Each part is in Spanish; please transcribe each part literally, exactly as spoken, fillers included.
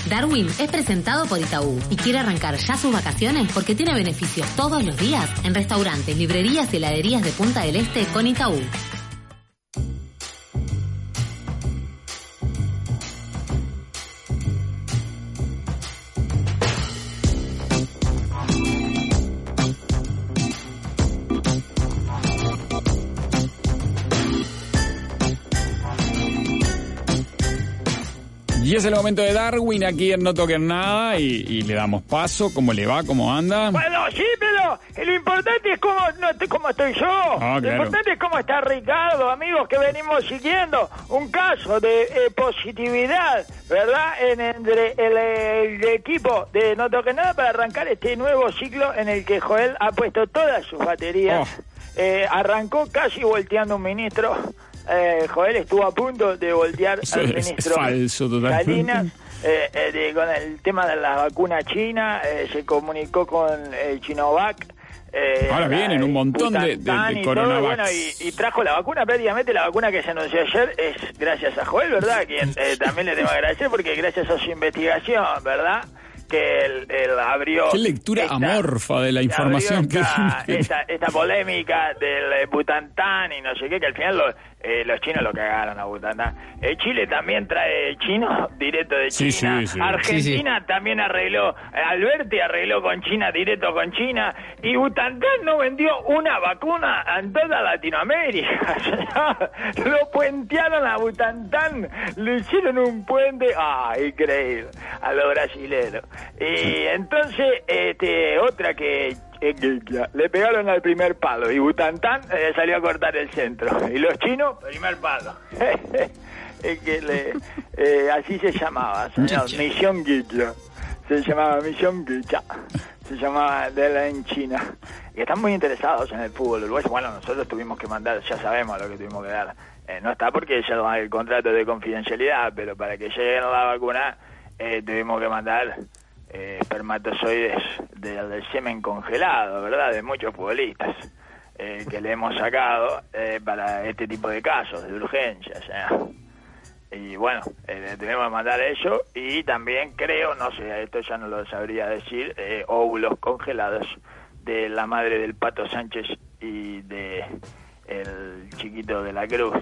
Darwin es presentado por Itaú y quiere arrancar ya sus vacaciones porque tiene beneficios todos los días en restaurantes, librerías y heladerías de Punta del Este con Itaú. Y es el momento de Darwin aquí en No Toquen Nada y, y le damos paso. ¿Cómo le va? ¿Cómo anda? Bueno, sí, pero lo importante es cómo, no, cómo estoy yo. Ah, claro. Lo importante es cómo está Ricardo, amigos que venimos siguiendo un caso de eh, positividad, ¿verdad? En, entre el, el equipo de No Toquen Nada para arrancar este nuevo ciclo en el que Joel ha puesto todas sus baterías. Oh. Eh, arrancó casi volteando un ministro. Eh, Joel estuvo a punto de voltear Eso al es, ministro es falso, totalmente. Salinas eh, eh, de, con el tema de la vacuna china, eh, se comunicó con el Chinovac. Eh, Ahora vienen un montón de, de, de coronavac. Bueno, y, y trajo la vacuna, prácticamente la vacuna que se anunció ayer es gracias a Joel, ¿verdad? Quien eh, también le tengo que agradecer porque gracias a su investigación, ¿verdad? Que él, él abrió... Qué lectura esta, amorfa de la información esta, que... Esta, esta polémica del eh, Butantan y no sé qué, que al final lo, eh, los chinos lo cagaron a Butantan. Eh, Chile también trae chino directo de China. Sí, sí, sí. Argentina sí, sí. también arregló, eh, Alberti arregló con China, directo con China. Y Butantan no vendió una vacuna en toda Latinoamérica. Lo puentearon a Butantan, le hicieron un puente, ah, increíble, a los brasileros. Y entonces, este, otra que eh, le pegaron al primer palo y Butantan eh, salió a cortar el centro. Y los chinos, primer palo. Es que le, eh, así se llamaba, señor, Misión Guilla. Se llamaba Misión Guilla. Se llamaba de la en China. Y están muy interesados en el fútbol uruguayo. Bueno, nosotros tuvimos que mandar, ya sabemos lo que tuvimos que dar. Eh, no está porque ya no hay el contrato de confidencialidad, pero para que lleguen la vacuna eh, tuvimos que mandar eh, espermatozoides del de semen congelado, ¿verdad? De muchos futbolistas eh, que le hemos sacado eh, para este tipo de casos de urgencia, o sea. Y bueno, eh, tenemos que mandar eso y también creo, no sé, esto ya no lo sabría decir, eh, óvulos congelados de la madre del Pato Sánchez y de el chiquito de la Cruz,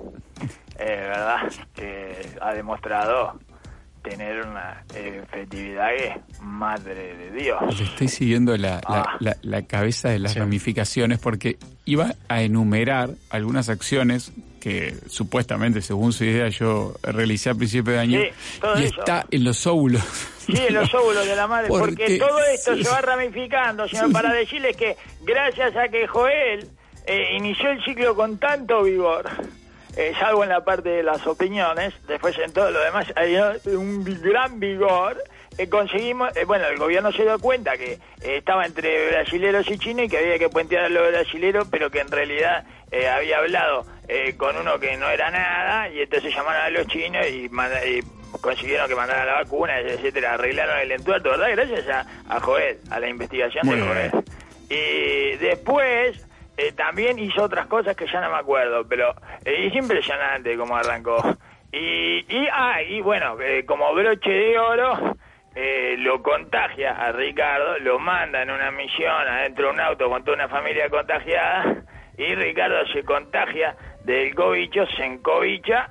eh, ¿verdad? Que ha demostrado tener una efectividad que madre de Dios. Estoy siguiendo la, ah. la, la, la cabeza de las sí. ramificaciones porque iba a enumerar algunas acciones que supuestamente, según su idea, yo realicé a principio de año, sí, y eso. Está en los óvulos. Sí, en los óvulos de la madre, porque, porque todo esto sí. se va ramificando, señor, sí. para decirles que gracias a que Joel eh, inició el ciclo con tanto vigor, eh, salvo en la parte de las opiniones, después en todo lo demás hay un gran vigor, eh, conseguimos, eh, bueno, el gobierno se dio cuenta que eh, estaba entre brasileros y chinos y que había que puentear a los brasileros, pero que en realidad eh, había hablado eh, con uno que no era nada, y entonces llamaron a los chinos y, manda, y consiguieron que mandaran la vacuna, etcétera, arreglaron el entuerto, ¿verdad? Gracias a, a Joel, a la investigación Muy de Joel. Bien. Y después eh, también hizo otras cosas que ya no me acuerdo, pero eh, es impresionante cómo arrancó. Y, y, ah, y bueno, eh, como broche de oro, eh, lo contagia a Ricardo, lo manda en una misión adentro de un auto con toda una familia contagiada, y Ricardo se contagia del cobicho, se encobicha,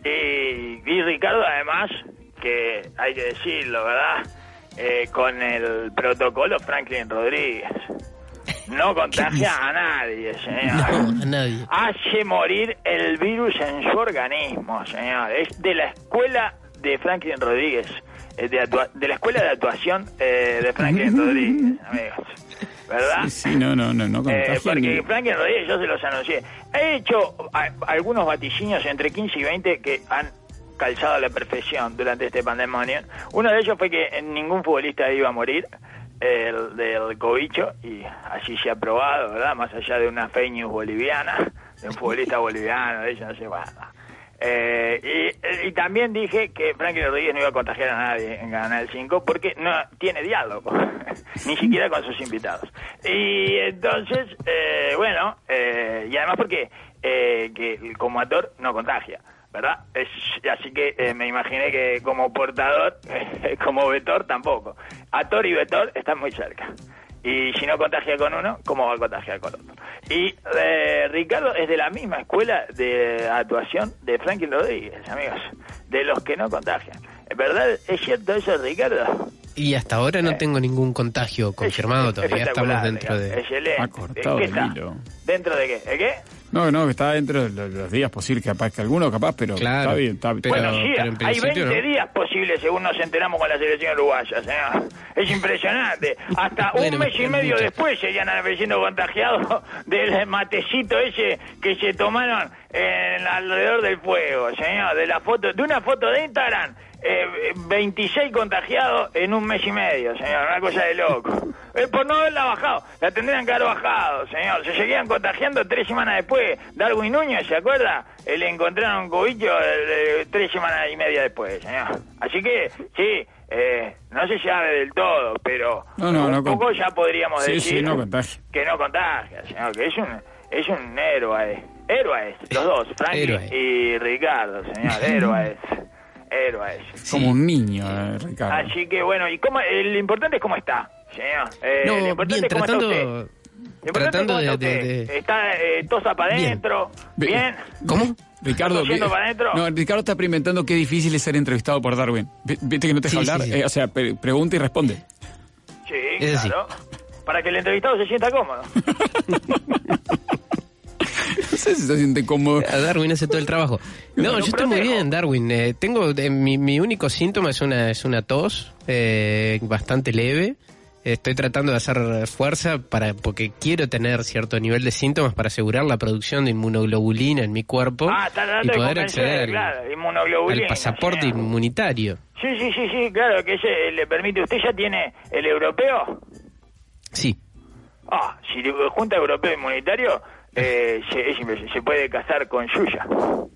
y, y Ricardo además, que hay que decirlo, ¿verdad? Eh, con el protocolo Franklin Rodríguez. No contagia a nadie, señor. No, a nadie. Hace morir el virus en su organismo, señor. Es de la escuela de Franklin Rodríguez, de, atua- de la escuela de actuación eh, de Franklin Rodríguez, amigos. ¿Verdad? Sí, sí, no, no, no, no contagia. Eh, porque ni... Franklin Rodríguez, yo se los anuncié. He hecho a, algunos vaticinios entre quince y veinte que han calzado a la perfección durante este pandemonio. Uno de ellos fue que ningún futbolista iba a morir el del cobicho, y así se ha probado, ¿verdad? Más allá de una fake news boliviana, de un futbolista boliviano, de eso no sé, bueno. Eh, y, y también dije que Franklin Rodríguez no iba a contagiar a nadie en Canal cinco porque no tiene diálogo, ni siquiera con sus invitados. Y entonces, eh, bueno, eh, y además porque eh, que como actor no contagia. ¿verdad? Es, así que eh, me imaginé que como portador, eh, como vector tampoco. Actor y vector están muy cerca. Y si no contagia con uno, ¿cómo va a contagiar con otro? Y eh, Ricardo es de la misma escuela de actuación de Franklin Rodríguez, amigos, de los que no contagian. ¿Verdad? ¿Es cierto eso, Ricardo? Y hasta ahora no eh. tengo ningún contagio confirmado, es, todavía estamos dentro de... Excelente. Ha cortado ¿Qué el está? hilo. ¿Dentro de qué? ¿De qué? No, no, que está dentro de los, los días posibles, capaz que alguno capaz, pero claro, está bien, está bien. Bueno, sí, pero hay veinte ¿no? días posibles según nos enteramos con la selección uruguaya, señor. Es impresionante. Hasta bueno, un mes y medio mucho. después seguían siendo contagiados del matecito ese que se tomaron en, alrededor del fuego, señor. De la foto, de una foto de Instagram. Eh, veintiséis contagiados en un mes y medio, señor, una cosa de loco. Eh, por no haberla bajado, la tendrían que haber bajado, señor. Se seguían contagiando tres semanas después. Darwin Núñez, ¿se acuerda? Eh, le encontraron cobicho eh, tres semanas y media después, señor. Así que, sí, eh, no se sabe del todo, pero no, no, un no poco con... ya podríamos sí, decir sí, no contagia. que no contagia, señor, que es un, es un héroe. Héroes, los dos, Franklin Héroe. y Ricardo, señor, héroes. Héroes. Como un niño, eh, Ricardo. Así que bueno, y cómo, eh, lo importante es cómo está, señor. Eh, No, lo importante bien, es cómo tratando... está usted. Lo importante Tratando es cómo de, está de, usted. de... Está eh, tosa para adentro, bien. Bien. ¿Cómo? Ricardo, ¿Está tosiendo para adentro? no, Ricardo está experimentando qué difícil es ser entrevistado por Darwin. V- ¿Viste que no te deja Sí, hablar? sí, sí. Eh, o sea, pre- pregunta y responde. Sí, Es así. claro. Para que el entrevistado se sienta cómodo. No sé si se siente cómodo. A Darwin hace todo el trabajo. No, Lo yo estoy muy protejo. bien, Darwin. Eh, tengo eh, mi, mi único síntoma es una es una tos eh, bastante leve. Estoy tratando de hacer fuerza para porque quiero tener cierto nivel de síntomas para asegurar la producción de inmunoglobulina en mi cuerpo Ah, está y tratando de poder convencer, acceder claro, al, inmunoglobulina, al pasaporte señor. inmunitario. Sí, sí, sí, sí, claro, que ese le permite. ¿Usted ya tiene el europeo? Sí. Ah, si junta europeo inmunitario, eh, se, es impresionante, se puede casar con Yuya.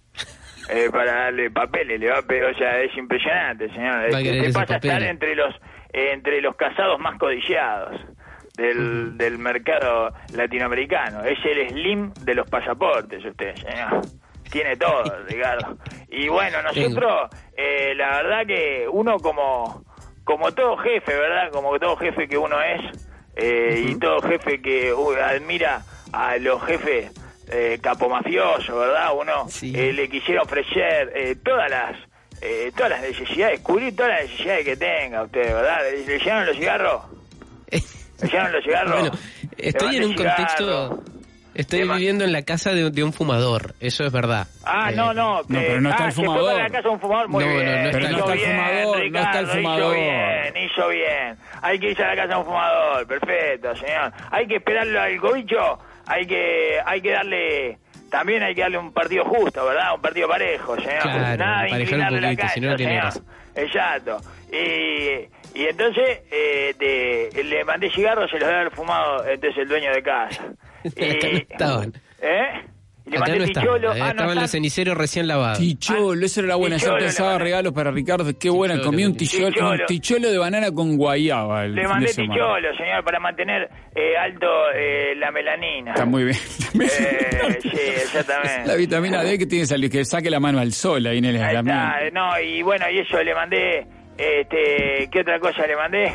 Eh, para darle papeles, le va a pedir, o sea, es impresionante, señor. Va a querer Usted esos pasa a estar papeles. entre los eh, entre los casados más codiciados del, uh-huh. del mercado latinoamericano. Es el Slim de los pasaportes, usted, señor. Tiene todo, Ricardo. Y bueno, nosotros, eh, la verdad que uno como como todo jefe, ¿verdad? Como todo jefe que uno es, eh, uh-huh. y todo jefe que uh, admira a los jefes eh, capomafiosos, ¿verdad? Uno sí. eh, le quisiera ofrecer eh, todas las eh, todas las necesidades, cubrir todas las necesidades que tenga usted, ¿verdad? ¿Le, le llegaron los cigarros? ¿Le llegaron los cigarros? Bueno, estoy en un contexto... Estoy Tema. viviendo en la casa de, de un fumador, eso es verdad. Ah, eh, no, no. Que, no, pero no está ah, el fumador. Se fue para la casa de un fumador, muy No, no, bien. no está hizo el- no está el bien, fumador, Ricardo, no está el fumador. Hizo bien, hizo bien. Hay que irse a la casa de un fumador, perfecto, señor. Hay que esperarlo al cobicho, hay que, hay que darle... También hay que darle un partido justo, ¿verdad? Un partido parejo, señor. Claro, Nada de emparejar un inclinarle la poquito, cancha, si no, no tiene señor. gracia. Exacto. Y, y entonces eh, de, le mandé cigarros, se los debe haber fumado entonces el dueño de casa. Acá no estaban. ¿Eh? Y le Acá mandé no ticholo. estaban, eh, Ah, no estaban están. los ceniceros recién lavados. Ticholo, esa era la buena. Ticholo Yo le pensaba mandé. regalos para Ricardo. Qué buena, Ticholo, comí un ticholo. ticholo, un ticholo de banana con guayaba. El Le fin mandé de semana. ticholo, señor, para mantener eh, alto eh, la melanina. Está muy bien. Eh, sí, exactamente. La vitamina D que tiene que salir, que saque la mano al sol ahí en el Ahí aislamiento. está, no, y bueno, y eso le mandé, este, ¿qué otra cosa le mandé?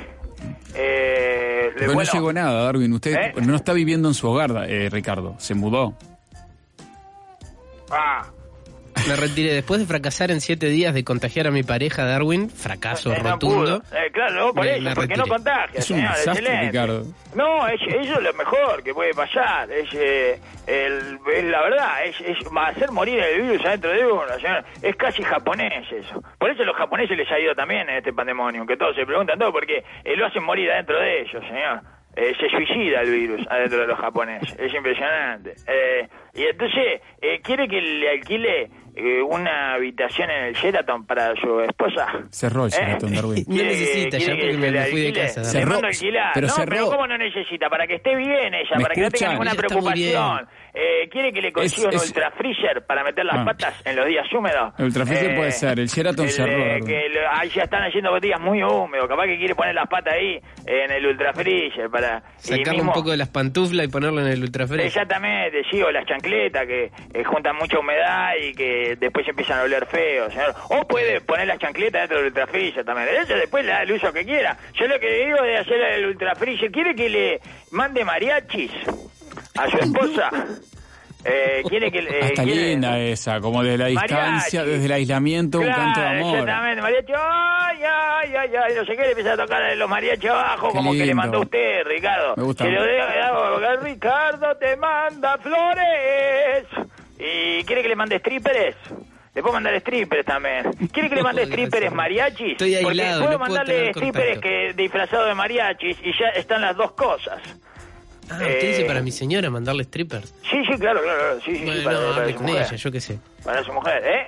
Eh, le- Pero bueno, no llegó nada, Darwin. Usted ¿Eh? no está viviendo en su hogar, eh, Ricardo. Se mudó. ah, Me retiré después de fracasar en siete días de contagiar a mi pareja Darwin, fracaso eh, no rotundo. pudo. Eh, claro, no, por Me- eso, me porque no retiré. contagia, Es un señor, desastre, excelente. Ricardo. No, es, eso es lo mejor que puede pasar, es, eh, el, es la verdad, es, es hacer morir el virus adentro de uno, señor. Es casi japonés eso. Por eso a los japoneses les ha ido también en este pandemonium, que todos se preguntan todo, porque eh, lo hacen morir adentro de ellos, señor. Eh, se suicida el virus adentro de los japoneses, es impresionante. Eh, y entonces, eh, ¿quiere que le alquile eh, una habitación en el Sheraton para su esposa? Cerró el Sheraton, Darwin. No ¿Quiere que- necesita, ya quiere que porque se me- le me fui de alquile? casa, Le Cerró, mando a alquilar. pero no, cerró. pero ¿cómo no necesita? Para que esté bien ella, ¿Me para que no tenga escuchan? ninguna Ella está muy preocupación. Eh, ¿Quiere que le consiga Es- un es- ultra freezer para meter las Ah. patas en los días húmedos? El ultra freezer puede ser, el Sheraton cerró, eh, Darwin. que lo- ahí ya están haciendo días muy húmedos, capaz que quiere poner las patas ahí en el ultra freezer para... y Sacarle mismo- un poco de las pantuflas y ponerlo en el ultrafresh. Exactamente, sí, o las chancletas. chancletas que eh, juntan mucha humedad y que después empiezan a oler feo, señor. O puede poner las chancletas dentro del ultrafreezer también. Ella después le da el uso que quiera. Yo lo que le digo es hacer el ultrafreezer. ¿Quiere que le mande mariachis a su esposa? Eh, quiere que eh, Hasta quiere... linda esa, como desde la distancia, mariachi. Desde el aislamiento, claro, un canto de amor. Exactamente, mariachi, ay, ay, ay, ay, no sé qué, le empieza a tocar los mariachis abajo, qué como lindo. Que le mandó usted, Ricardo. Me gusta. Se lo de, Ricardo te manda flores. ¿Y quiere que le mande strippers? Le puedo mandar strippers también. ¿Quiere que le mande strippers mariachis? Estoy aislado, porque puedo no mandarle puedo strippers que disfrazados de mariachis y ya están las dos cosas. Ah, usted eh, dice para mi señora mandarle strippers. Sí, sí, claro, claro, sí, sí, bueno, sí para, no, para hable su con mujer. ella, yo qué sé. Para su mujer, ¿eh?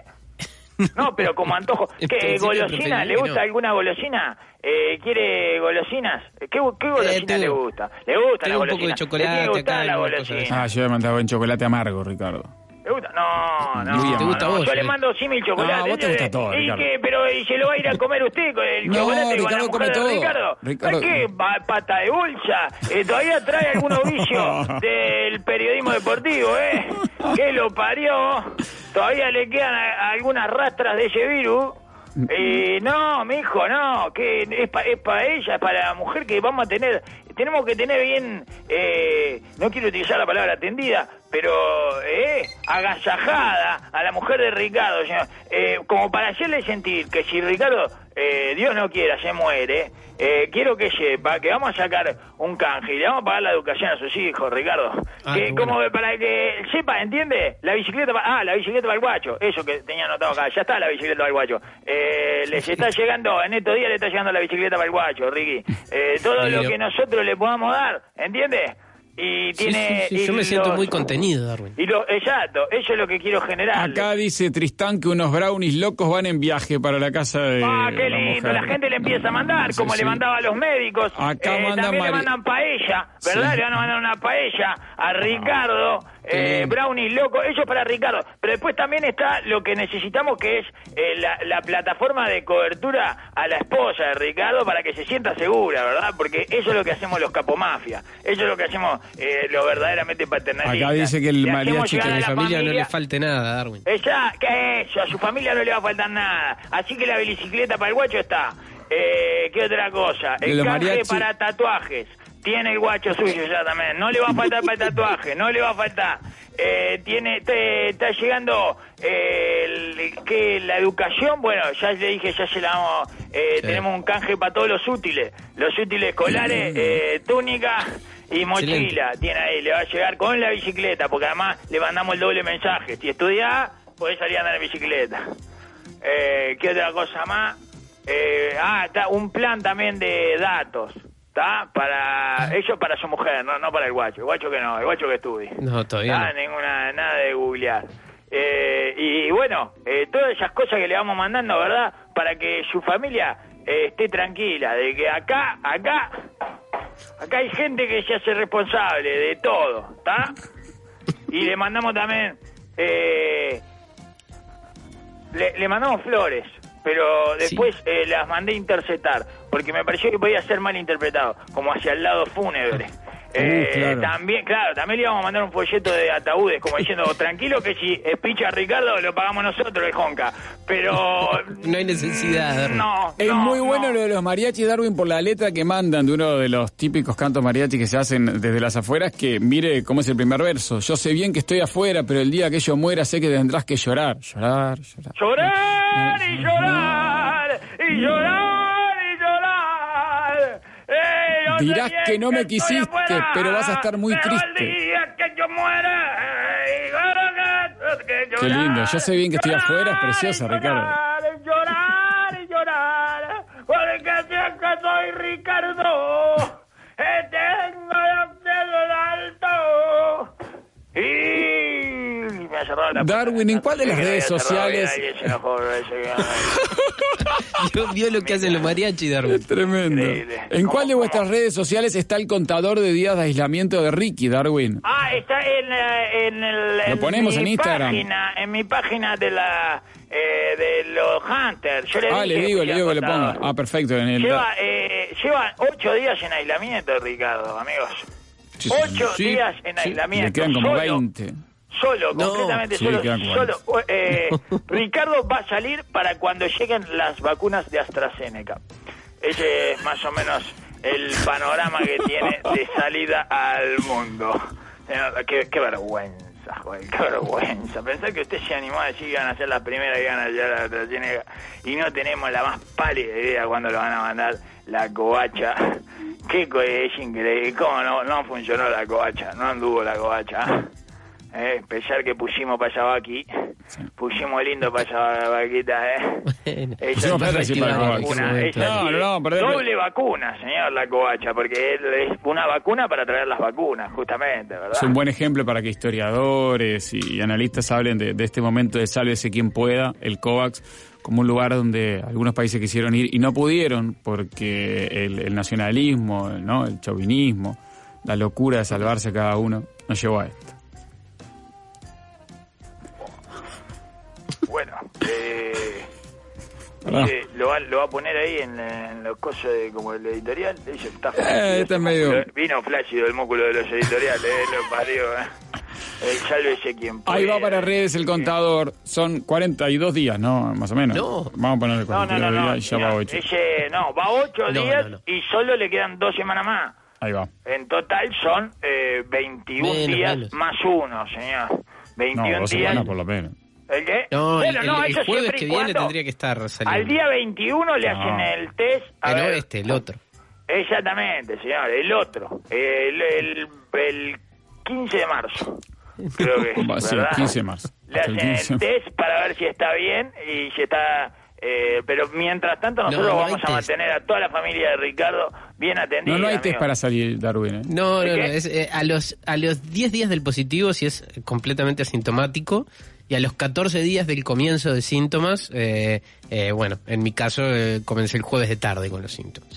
No, pero como antojo. ¿Qué golosina? ¿Le gusta no. alguna golosina? Eh, ¿Quiere golosinas? ¿Qué, qué golosina eh, tengo, le gusta? ¿Le gusta la golosina? Un poco de chocolate. ¿Le gusta la golosina? Ah, yo le mandaba en chocolate amargo, Ricardo. ¿Te gusta? No, no. Luis, ¿te gusta no, vos? Yo eh? le mando símil chocolate. No, vos te gusta todo, ¿Y Ricardo. qué? Pero ¿y se lo va a ir a comer usted con el no, chocolate Ricardo con la mujer come de todo. Ricardo? Ricardo. ¿Qué? ¿Pata de bolsa? Eh, todavía trae algunos vicios del periodismo deportivo, ¿eh? ¿Qué lo parió? Todavía le quedan a, a algunas rastras de ese virus. Eh, no, mijo, no, que es para es pa ella, es para la mujer que vamos a tener, tenemos que tener bien, eh, no quiero utilizar la palabra atendida, pero eh, agasajada a la mujer de Ricardo, señor, eh, como para hacerle sentir que si Ricardo, eh, Dios no quiera, se muere, eh, quiero que sepa que vamos a sacar un canje y le vamos a pagar la educación a sus hijos, Ricardo. Ah, que, como bueno. Para que sepa, ¿entiende? La bicicleta, pa ah, la bicicleta para el guacho, eso que tenía anotado acá, ya está la bicicleta para el guacho. Eh, les está llegando, en estos días le está llegando la bicicleta para el guacho, Ricky. Eh, todo lo que nosotros le podamos dar, ¿entiende? Y tiene... Sí, sí, sí. Y yo me siento los, muy contenido, Darwin. Y lo, exacto, eso es lo que quiero generar. Acá dice Tristán que unos brownies locos van en viaje para la casa de Ah, qué la lindo, mujer. la gente le empieza a mandar, como sí, le mandaba a los médicos. Acá eh, manda también Mari... le mandan paella, ¿verdad? Sí. Le van a mandar una paella a Ricardo, eh, brownies locos, eso es para Ricardo. Pero después también está lo que necesitamos, que es eh, la, la plataforma de cobertura a la esposa de Ricardo para que se sienta segura, ¿verdad? Porque eso es lo que hacemos los capomafia, eso es lo que hacemos eh, los verdaderamente paternalistas. Acá dice que el le mariachi que a mi la familia, familia no le falte nada, Darwin. Ella, ¿qué es eso? A su familia no le va a faltar nada. Así que la bicicleta para el guacho está. Eh, ¿Qué otra cosa? El canje mariachi... para tatuajes. Tiene el guacho suyo ya también. No le va a faltar para el tatuaje, no le va a faltar. Eh, tiene, te, está llegando eh, el, que la educación, bueno, ya le dije, ya se la vamos, eh, sí. Tenemos un canje para todos los útiles. Los útiles escolares, eh, túnica y mochila. Excelente. Tiene ahí, le va a llegar con la bicicleta, porque además le mandamos el doble mensaje. Si estudiás, podés salir a andar en bicicleta. Eh, ¿Qué otra cosa más? Eh, ah, está un plan también de datos. ¿Está? Para eso para su mujer, no no para el guacho. El guacho que no, el guacho que estudie. No, todavía no. Ninguna, nada de googlear. Eh, y, y bueno, eh, todas esas cosas que le vamos mandando, ¿verdad? Para que su familia eh, esté tranquila, de que acá, acá, acá hay gente que se hace responsable de todo, ¿está? Y le mandamos también, eh, le, le mandamos flores. Pero después sí. eh, las mandé interceptar, porque me pareció que podía ser mal interpretado, como hacia el lado fúnebre. Eh, uh, claro. También, claro, también le íbamos a mandar un folleto de ataúdes, como diciendo, tranquilo que si es picha Ricardo, lo pagamos nosotros, el Jonca. Pero... no hay necesidad. No, Es no, muy bueno no. lo de los mariachis, Darwin, por la letra que mandan de uno de los típicos cantos mariachi que se hacen desde las afueras, que mire cómo es el primer verso. Yo sé bien que estoy afuera, pero el día que yo muera sé que tendrás que llorar. Llorar, llorar. Llorar y llorar y llorar y llorar. Eh, no Dirás que no que me quisiste, afuera, pero vas a estar muy pero triste. El día que yo muera, que, que llorar, qué lindo, yo sé bien que estoy afuera, es preciosa, llorar, Ricardo. Llorar y llorar, porque siempre soy Ricardo, eh, tengo el cielo alto. Y me ha cerrado la Darwin, ¿en cuál de las redes sociales? Yo vio lo que hacen los mariachis, Darwin. Es tremendo. Increíble. ¿En cuál de vuestras redes sociales está el contador de días de aislamiento de Ricky, Darwin? Ah, está en, en el... Lo en ponemos en Instagram. Página, en mi página de la... Eh, de los Hunters. Yo le ah, le digo, le digo que le ponga. Ah, perfecto. En el... Lleva, eh, lleva ocho días en aislamiento, Ricardo, amigos. Sí, ocho sí, días en sí. aislamiento. Le quedan como solo, veinte. Solo, No. completamente Sí, solo. quedan solo eh, Ricardo va a salir para cuando lleguen las vacunas de AstraZeneca. Ese es más o menos el panorama que tiene de salida al mundo. Señor, qué, qué vergüenza, Joel, qué vergüenza. Pensar que usted se animó a decir que iban a ser las primeras que iban a llegar a la AstraZeneca y no tenemos la más pálida idea cuándo lo van a mandar la covacha. Qué co- es increíble. ¿Cómo no, no funcionó la covacha? No anduvo la covacha. Eh, pesar que pusimos para Yabaki, pusimos lindo para Yabaquita, eh. Bueno, Esa Pusimos es plata, sí, para una la vacuna, covacha. esa No, sí no, no, es perdón, doble vacuna, señor, la covacha, porque es una vacuna para traer las vacunas, justamente, ¿verdad? Es un buen ejemplo para que historiadores y analistas hablen de, de este momento de sálvese quien pueda, el COVAX, como un lugar donde algunos países quisieron ir y no pudieron porque el, el nacionalismo, ¿no? El chauvinismo, la locura de salvarse a cada uno, nos llevó a esto. Bueno, eh, Ah. dice, lo, va, lo va a poner ahí en, en los cosas de, como el editorial. Dice, está Eh, flácido, está ese medio- músculo. Vino flácido el músculo de los editoriales, eh, lo parió, eh. El sálvese quien pueda. Ahí va para redes el contador, son cuarenta y dos días, ¿no? Más o menos. No. Vamos a ponerle No, cuarenta y no, dos no, no, días y ya mira, va ocho. ese, no, va ocho No, días no, no. y solo le quedan dos semanas más. Ahí va. En total son eh, veintiún Menos, días menos. más uno, señor. No, veintiún dos días. semanas por lo menos. ¿El qué? No, Bueno, el, no, el- el eso jueves siempre y que viene cuando tendría que estar saliendo. al día veintiuno le No. hacen el test. A Eh, no ver, este, el otro. Exactamente, señor, el otro. El, el, el quince de marzo. Creo que es, Va, sí, ¿verdad? quince de marzo. Le Hasta el hacen quince. el test para ver si está bien y si está... Eh, pero mientras tanto nosotros No, no hay vamos a test. mantener a toda la familia de Ricardo bien atendida. No, no hay test amigo. para salir, Darwin, ¿eh? No, ¿De no, no. qué? Es, eh, a los a los diez días del positivo, si es completamente asintomático, y a los catorce días del comienzo de síntomas, eh, eh, bueno, en mi caso eh, comencé el jueves de tarde con los síntomas.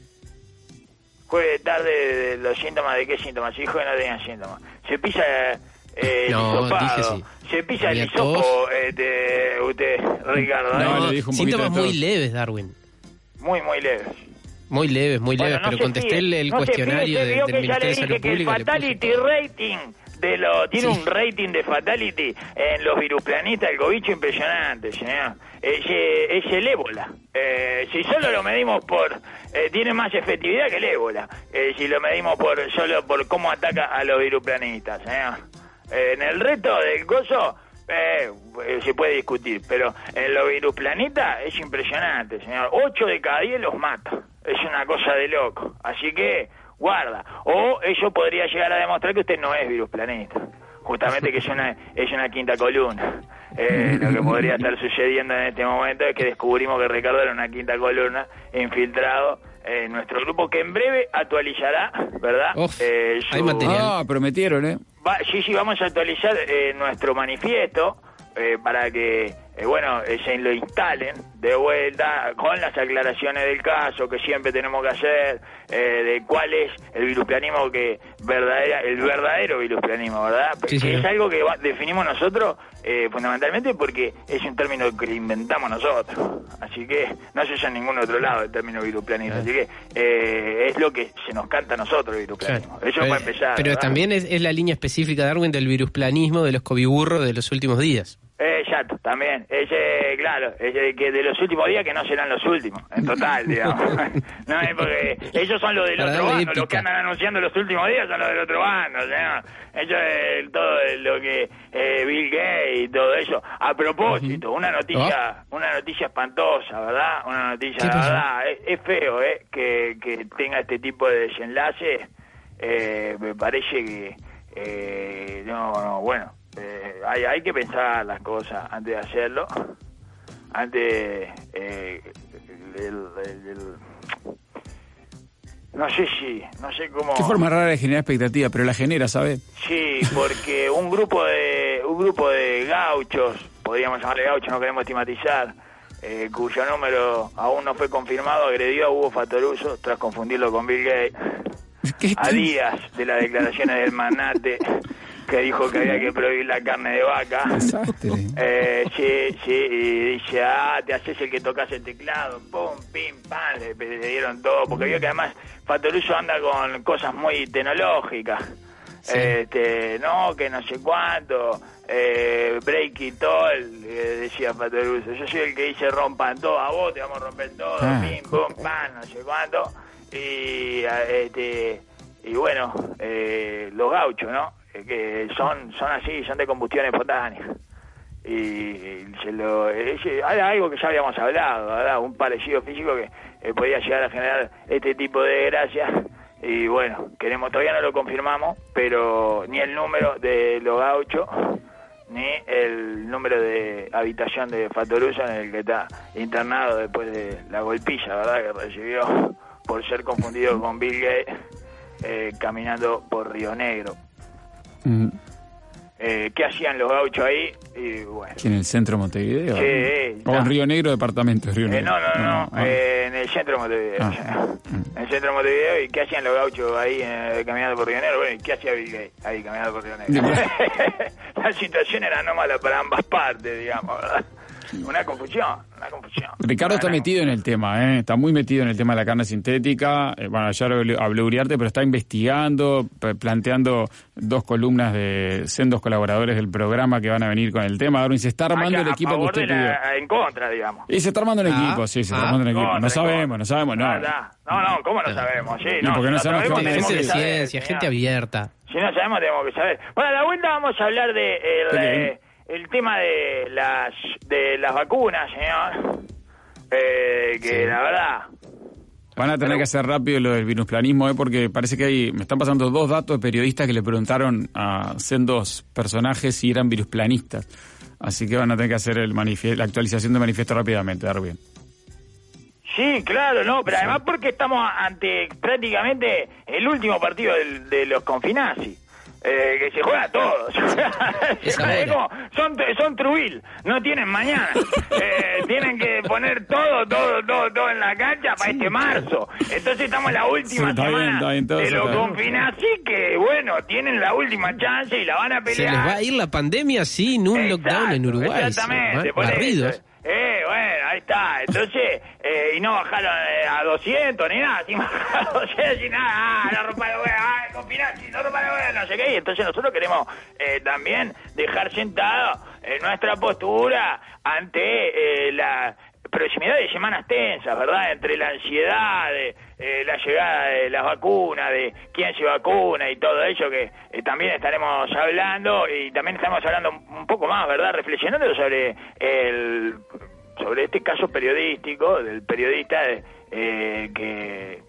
Jueves de tarde de los síntomas, ¿de qué síntomas? Si dijo que no tenía síntomas. Se pisa eh, el No, hisopado. dije sí. Se pisa el Tenía hisopo, tos. este, usted, Ricardo. No, ¿eh? le dijo un poquito síntomas de muy tos. leves, Darwin. Muy, muy leves. Muy leves, muy Bueno, leves, no pero se contesté fíe, el, el no se cuestionario fíe, se de- vio del que ya le Ministerio de dije Salud que el Pública. le puse fatality todo. rating de lo, tiene Sí. un rating de fatality en los viruplanistas, el cobicho impresionante, señor. Ese, es el ébola. Eh, si solo lo medimos por... eh, tiene más efectividad que el ébola. Eh, si lo medimos por solo por cómo ataca a los viruplanistas, señor. Eh, en el resto del coso... Eh, eh, se puede discutir, pero en los viruplanistas es impresionante, señor. Ocho de cada diez los mata. Es una cosa de loco. Así que, guarda. O eso podría llegar a demostrar que usted no es virusplanista. Justamente que es una, es una quinta columna. Eh, lo que podría estar sucediendo en este momento es que descubrimos que Ricardo era una quinta columna infiltrado en nuestro grupo, que en breve actualizará, ¿verdad? Uf, Eh, hay material. Ah, prometieron, ¿eh? Va, sí, sí, vamos a actualizar eh, nuestro manifiesto eh, para que, eh, bueno, eh, se lo instalen de vuelta con las aclaraciones del caso que siempre tenemos que hacer, eh, de cuál es el viruplanismo que verdadera, el verdadero viruplanismo, ¿verdad? Sí, que señor. es algo que va- definimos nosotros eh, fundamentalmente porque es un término que le inventamos nosotros. Así que no se usa en ningún otro lado el término viruplanismo. Así que eh, es lo que se nos canta a nosotros el viruplanismo. Claro. Eso Eh, para empezar. Pero ¿verdad? también es, es la línea específica, Darwin, del virusplanismo de los cobiburros de los últimos días. Eh, Exacto, también. Ese, claro, ese que de los últimos días que no serán los últimos, en total, digamos. No, es porque ellos son los del Para otro darle bando, los épica. que andan anunciando los últimos días son los del otro bando, ¿no? Ellos es todo lo que eh, Bill Gates y todo eso. A propósito, una noticia, una noticia espantosa, ¿verdad? Una noticia, ¿Qué la pasó? verdad, es, es feo, ¿eh? Que, que tenga este tipo de desenlace. Eh, me parece que, eh, no, no, bueno. Eh, hay, hay que pensar las cosas antes de hacerlo, antes eh, el, el- el- no sé si, no sé cómo. Qué forma rara de generar expectativa, pero la genera, ¿sabes? Sí, porque un grupo de un grupo de gauchos, podríamos llamarle gauchos, no queremos estigmatizar, eh, cuyo número aún no fue confirmado, agredió a Hugo Fatoruso tras confundirlo con Bill Gates ¿Qué a días de las declaraciones del magnate que dijo que había que prohibir la carne de vaca. desastre? Eh, sí, sí, y dice, ah, te haces el que tocas el teclado, pum, pim, pam, le, le dieron todo, porque vio que además Fatoruso anda con cosas muy tecnológicas. Sí. Este, no, que no sé cuánto, eh, break it all, eh, decía Fatoruso. Yo soy el que dice rompan todo, a vos te vamos a romper todo, ah. pim, pum, pan, no sé cuánto. Y, este, y bueno, eh, los gauchos, ¿no? Que son, son así, son de combustión espontánea. Y se lo, es, era algo que ya habíamos hablado, ¿verdad? Un parecido físico que eh, podía llegar a generar este tipo de desgracias. Y bueno, queremos, todavía no lo confirmamos, pero ni el número de los gauchos, ni el número de habitación de Fatoruso en el que está internado después de la golpiza, ¿verdad?, que recibió por ser confundido con Bill Gates eh, caminando por Río Negro. Mm. Eh, ¿Qué hacían los gauchos ahí? Y bueno. ¿En el centro de Montevideo? Sí, eh, ¿O en Río Negro, departamento? Río Negro. Eh, no, no, no, no, no. Eh, en el centro de Montevideo. Ah. O sea, en el centro de Montevideo. ¿Y qué hacían los gauchos ahí eh, caminando por Río Negro? Bueno, ¿y qué hacía Bill Gates ahí caminando por Río Negro? La situación era anómala para ambas partes, digamos, ¿verdad? Una confusión, una confusión. Ricardo está metido en el tema, ¿eh? Está muy metido en el tema de la carne sintética. Eh, bueno, ya lo habló Uriarte, pero está investigando, planteando dos columnas de sendos colaboradores del programa que van a venir con el tema. Darwin, se está armando el equipo que usted pidió. En contra, digamos. Y se está armando un equipo, ah, sí, se está ah, armando un equipo. Contra, no sabemos, no sabemos, no. No, no, ¿cómo no sabemos? Sí, no, no, porque no, no sabemos qué van a gente de decir. ciencia, gente abierta. Si no sabemos, tenemos que saber. Bueno, a la vuelta vamos a hablar de el, eh, el tema de las de las vacunas, señor. Eh, que sí. La verdad... Van a tener Pero... que hacer rápido lo del virusplanismo, ¿eh? Porque parece que hay, me están pasando dos datos de periodistas que le preguntaron a sendos personajes si eran virusplanistas. Así que van a tener que hacer el manifie- la actualización del manifiesto rápidamente, Darwin. Sí, claro, no, pero además porque estamos ante prácticamente el último partido del, de los confinazis. Eh, que se juega a todos. se juega como, son son trubil, no tienen mañana. eh, tienen que poner todo, todo, todo, todo en la cancha para sí. este marzo. Entonces estamos en la última sí, semana bien, bien, de los confinazis que, bueno, tienen la última chance y la van a pelear. Se les va a ir la pandemia sin un Exacto, lockdown en Uruguay. Exactamente, por eso. Eh, bueno, ahí está. Entonces, eh, y no bajaron eh, a doscientos ni nada, sin bajar a doscientos ni nada. Ah, no rompa la hueá, ah, confinar, no rompa la hueá, no sé qué. Y entonces nosotros queremos eh, también dejar sentado eh, nuestra postura ante eh, la proximidad de semanas tensas, ¿verdad? Entre la ansiedad de eh, la llegada de las vacunas, de quién se vacuna y todo eso que eh, también estaremos hablando, y también estamos hablando un poco más, ¿verdad? Reflexionando sobre el sobre este caso periodístico del periodista eh, que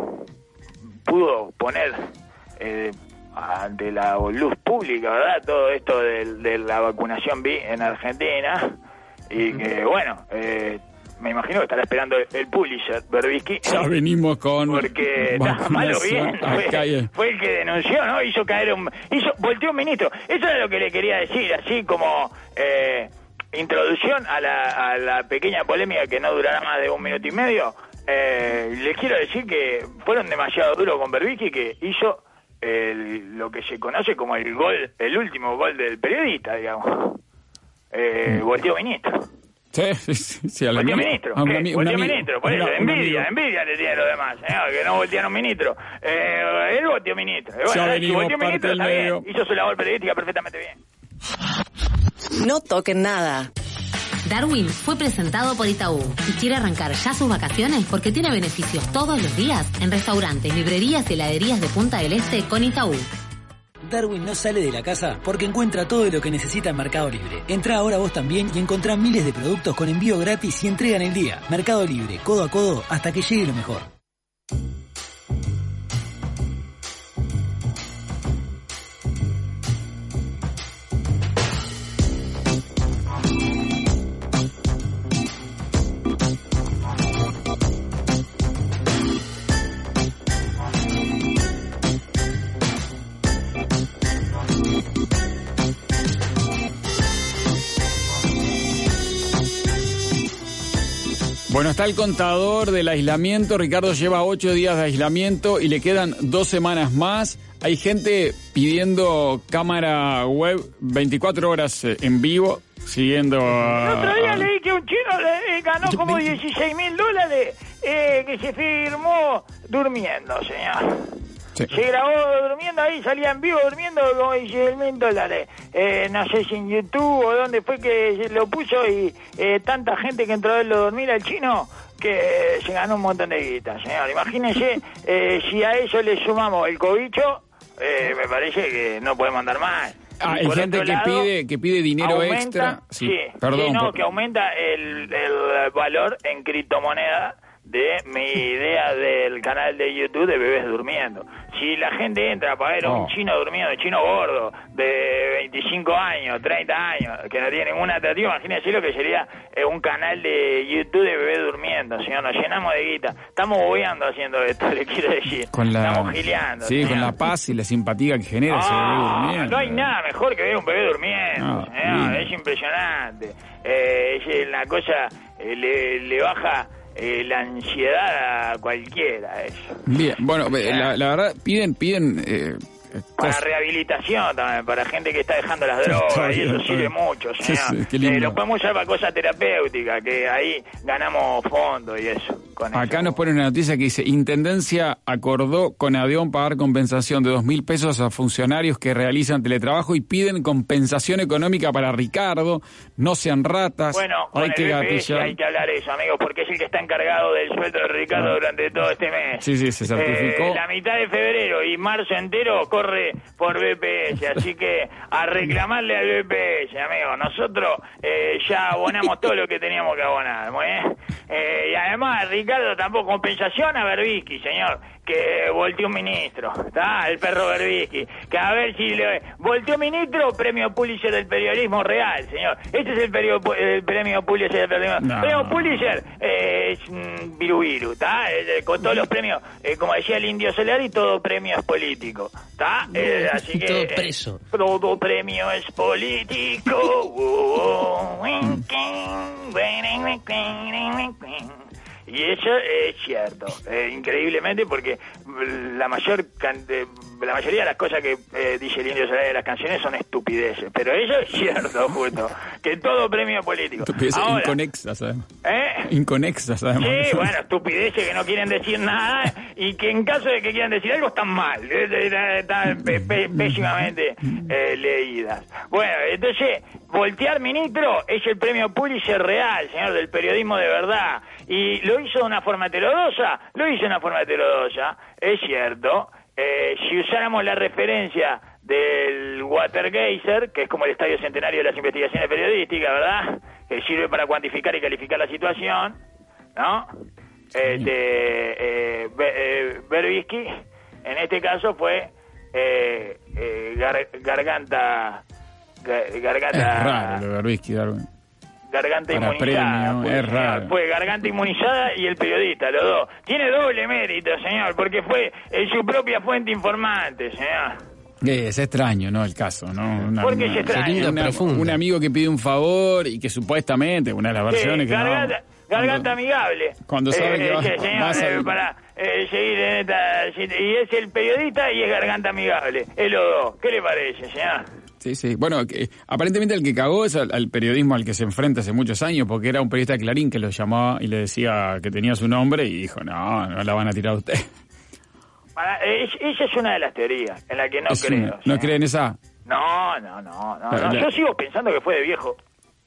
pudo poner eh, ante la luz pública, ¿verdad? Todo esto de, de la vacunación B I en Argentina, y que, bueno, eh, me imagino que estará esperando el Pulitzer, Berbisky. Ya venimos con... Porque, nada, malo bien, fue, fue el que denunció, ¿no? Hizo caer un... hizo volteó un ministro. Eso era lo que le quería decir, así como eh, introducción a la, a la pequeña polémica que no durará más de un minuto y medio. Eh, les quiero decir que fueron demasiado duros con Berbisky, que hizo el, lo que se conoce como el gol, el último gol del periodista, digamos. Eh, volteó ministro. Sí, sí, sí, sí, volteó ministro, ¿qué? Ami- volteó ministro, por eso, envidia, envidia le tiene a los demás, señor, que no voltearon ministro. Eh, él volteó ministro. Bueno, ya venimos, volteó ministro, está medio. bien, hizo su labor periodística perfectamente bien. No toquen nada. Darwin fue presentado por Itaú y quiere arrancar ya sus vacaciones porque tiene beneficios todos los días en restaurantes, librerías y heladerías de Punta del Este con Itaú. Darwin no sale de la casa porque encuentra todo lo que necesita en Mercado Libre. Entrá ahora vos también y encontrá miles de productos con envío gratis y entrega en el día. Mercado Libre, codo a codo, hasta que llegue lo mejor. Bueno, está el contador del aislamiento. Ricardo lleva ocho días de aislamiento y le quedan dos semanas más. Hay gente pidiendo cámara web veinticuatro horas en vivo, siguiendo... El otro día leí que un chino le ganó como dieciséis mil dólares eh, que se firmó durmiendo, señor. Sí. Se grabó durmiendo ahí, salía en vivo durmiendo, como dice el Minto, dale. Eh, no sé si en YouTube o dónde fue que lo puso y eh, tanta gente que entró a verlo dormir al chino que se ganó un montón de guita, señor. Imagínense, eh, si a eso le sumamos el cobicho, eh, me parece que no podemos andar más. Ah, hay gente que lado, pide que pide dinero aumenta, extra. Sí, sí, perdón. Sí, no, por... que aumenta el, el valor en criptomoneda de mi idea del canal de YouTube de bebés durmiendo. Si la gente entra para ver a un oh. chino durmiendo, un chino gordo, de veinticinco años, treinta años, que no tiene ningún atractivo, imagínense lo que sería eh, un canal de YouTube de bebés durmiendo, señor. Nos llenamos de guita. Estamos bobeando haciendo esto, le quiero decir. Con la... Estamos gileando. Sí, señor. Con la paz y la simpatía que genera oh, ese bebé durmiendo. No hay nada mejor que ver un bebé durmiendo, no, señor. Es impresionante. Eh, es la cosa eh, le, le baja... Eh, la ansiedad a cualquiera, eso. Bien, bueno, la, la verdad, piden, piden... Eh, para cos... rehabilitación también, para gente que está dejando las drogas, y eso sirve mucho, señor. Sí, sí, eh, lo podemos usar para cosas terapéuticas, que ahí ganamos fondo y eso. Con Acá eso. nos pone una noticia que dice: Intendencia acordó con Adeón pagar compensación de dos mil pesos a funcionarios que realizan teletrabajo y piden compensación económica para Ricardo. No sean ratas. Bueno, con hay el que B P S gatillar. hay que hablar eso, amigos, porque es el que está encargado del sueldo de Ricardo ah. durante todo este mes. Sí, sí, se certificó. Eh, la mitad de febrero y marzo entero corre por B P S, así que a reclamarle al B P S, amigos. Nosotros eh, ya abonamos todo lo que teníamos que abonar, ¿eh? Eh, y además, Ricardo, tampoco compensación a Berbisky, señor, que volteó un ministro, ¿está? El perro Berbisky, que a ver si le... Volteó ministro, premio Pulitzer del periodismo real, señor. Este es el, perio, el premio Pulitzer del periodismo. No. Premio Pulitzer eh, es mm, viru viru, ¿está? Eh, con todos los premios, eh, como decía el Indio Solari, todo premio es político, ¿está? Eh, así que... Todo preso. Eh, todo premio es político. Y eso es cierto, eh, increíblemente, porque la mayor can- la mayoría de las cosas que eh, dice el Indio Solari de las canciones son estupideces, pero eso es cierto, justo, que todo premio político. Estupideces Ahora, inconexas, además. ¿Eh? Inconexas, además. Sí, bueno, estupideces que no quieren decir nada y que en caso de que quieran decir algo están mal, están pe- pe- pésimamente eh, leídas. Bueno, entonces, voltear ministro es el premio Pulitzer real, señor, del periodismo de verdad. Y lo hizo de una forma heterodoxa, lo hizo de una forma heterodoxa, es cierto. Eh, si usáramos la referencia del Watergeiser, que es como el Estadio Centenario de las Investigaciones Periodísticas, ¿verdad? Que sirve para cuantificar y calificar la situación, ¿no? Este, eh, eh, Berbisky, en este caso fue eh, eh, gar, garganta... Gar, garganta... Es raro lo de Berbisky, Darwin. Garganta para inmunizada. Premio, pues, es raro. Fue garganta inmunizada y el periodista, los dos. Tiene doble mérito, señor, porque fue en su propia fuente informante, señor. Es extraño, ¿no? El caso, ¿no? Una, ¿Por qué es extraño? Una, un amigo que pide un favor y que supuestamente, una de las versiones sí, que garganta, no... Garganta cuando, amigable. Cuando sabe eh, que va, eh, señor, vas a... eh, para eh, seguir en esta... Y es el periodista y es garganta amigable. Es los dos. ¿Qué le parece, señor? Sí, sí. Bueno, que, aparentemente el que cagó es al, al periodismo al que se enfrenta hace muchos años, porque era un periodista de Clarín que lo llamaba y le decía que tenía su nombre y dijo, no, no la van a tirar a usted. Para, eh, esa es una de las teorías en la que no es creo. Una, ¿No creen esa? No, no, no. no, la, no. La... Yo sigo pensando que fue de viejo.